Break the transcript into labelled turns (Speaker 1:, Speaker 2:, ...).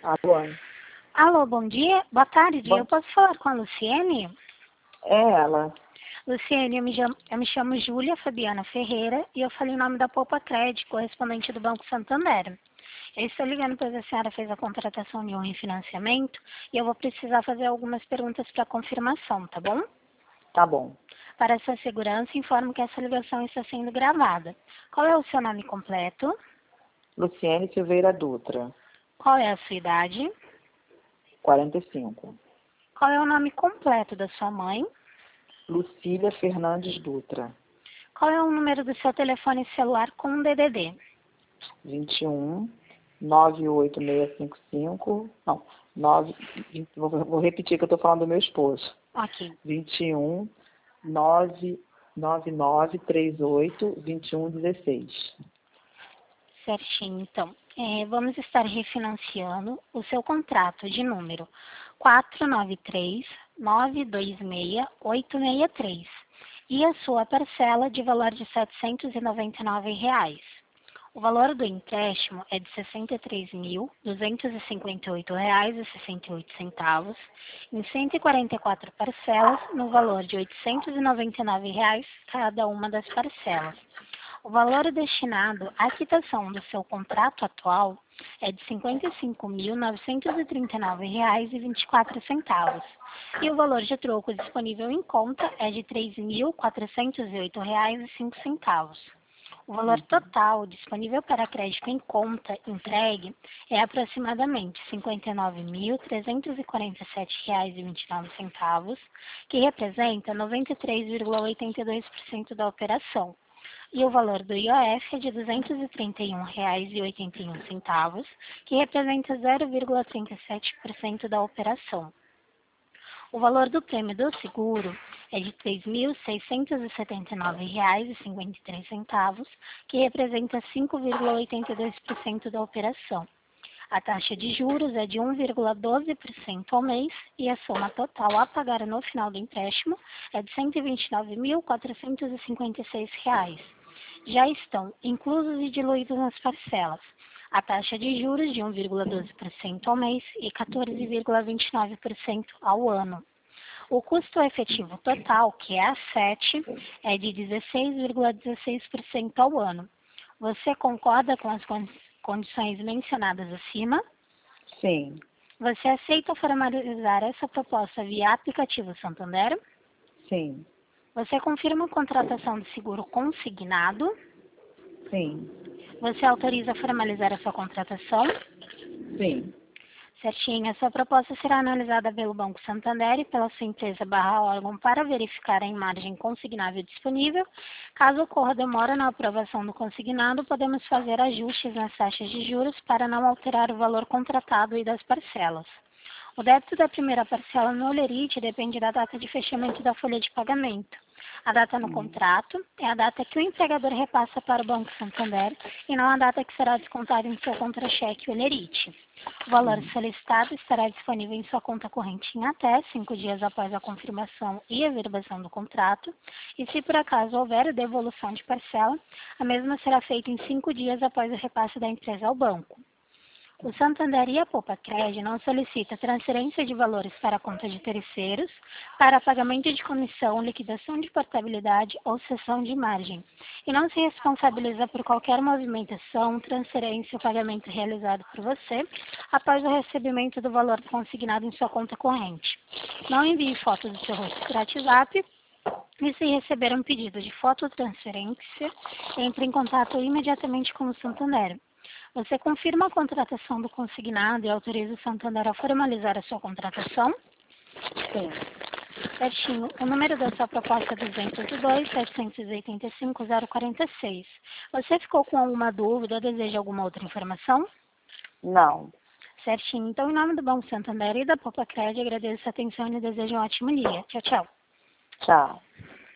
Speaker 1: Alô?
Speaker 2: Alô, bom dia. Boa tarde.
Speaker 1: Bom,
Speaker 2: Eu posso falar com a Luciene?
Speaker 1: é ela.
Speaker 2: Luciene, eu me chamo Júlia Fabiana Ferreira e eu falei em nome da Poupa Cred, correspondente do Banco Santander. Eu estou ligando pois a senhora fez a contratação de um refinanciamento e eu vou precisar fazer algumas perguntas para confirmação, tá bom?
Speaker 1: Tá bom.
Speaker 2: Para sua segurança, informo que essa ligação está sendo gravada. Qual é o seu nome completo?
Speaker 1: Luciene Silveira Dutra,
Speaker 2: Qual é a sua idade?
Speaker 1: 45.
Speaker 2: Qual é o nome completo da sua mãe?
Speaker 1: Lucília Fernandes Dutra,
Speaker 2: Qual é o número do seu telefone celular com DDD?
Speaker 1: 21 98655. Não, 9. Vou repetir que eu estou falando do meu esposo.
Speaker 2: Ok.
Speaker 1: 21 99938 2116.
Speaker 2: Certinho, então. Vamos estar refinanciando o seu contrato de número 493-926-863 e a sua parcela de valor de R$ 799. O valor do empréstimo é de R$ 63.258,68 em 144 parcelas, no valor de R$ 899 cada uma das parcelas. O valor destinado à quitação do seu contrato atual é de R$ 55.939,24 e o valor de troco disponível em conta é de R$ 3.408,05. O valor total disponível para crédito em conta entregue é aproximadamente R$ 59.347,29, que representa 93,82% da operação. E o valor do IOF é de R$ 231,81, que representa 0,37% da operação. O valor do prêmio do seguro é de R$ 3.679,53, que representa 5,82% da operação. A taxa de juros é de 1,12% ao mês e a soma total a pagar no final do empréstimo é de R$ 129.456. Já estão inclusos e diluídos nas parcelas a taxa de juros de 1,12% ao mês e 14,29% ao ano. O custo efetivo total, que é a 7, é de 16,16% ao ano. Você concorda com as condições mencionadas acima?
Speaker 1: Sim,
Speaker 2: Você aceita formalizar essa proposta via aplicativo Santander?
Speaker 1: sim,
Speaker 2: Você confirma a contratação de seguro consignado?
Speaker 1: sim,
Speaker 2: Você autoriza formalizar a sua contratação?
Speaker 1: sim.
Speaker 2: Certinho. A sua proposta será analisada pelo Banco Santander e pela sua empresa barra órgão para verificar a imagem consignável disponível. Caso ocorra demora na aprovação do consignado, podemos fazer ajustes nas taxas de juros para não alterar o valor contratado e das parcelas. O débito da primeira parcela no Olerite depende da data de fechamento da folha de pagamento. A data no contrato é a data que o empregador repassa para o Banco Santander e não a data que será descontada em seu contra-cheque Olerite. O valor solicitado estará disponível em sua conta corrente em até 5 dias após a confirmação e averbação do contrato, e se por acaso houver devolução de parcela, a mesma será feita em 5 dias após o repasse da empresa ao banco. O Santander e a Poupa Cred não solicita transferência de valores para a conta de terceiros, para pagamento de comissão, liquidação de portabilidade ou cessão de margem, e não se responsabiliza por qualquer movimentação, transferência ou pagamento realizado por você após o recebimento do valor consignado em sua conta corrente. Não envie fotos do seu rosto por WhatsApp. E se receber um pedido de fototransferência, entre em contato imediatamente com o Santander. Você confirma a contratação do consignado e autoriza o Santander a formalizar a sua contratação?
Speaker 1: Sim.
Speaker 2: Certinho. O número da sua proposta é 202-785-046. Você ficou com alguma dúvida ou deseja alguma outra informação?
Speaker 1: Não.
Speaker 2: Certinho. Então, em nome do Banco Santander e da Poupa Cred, agradeço a atenção e desejo um ótimo dia. Tchau, tchau.
Speaker 1: Tchau.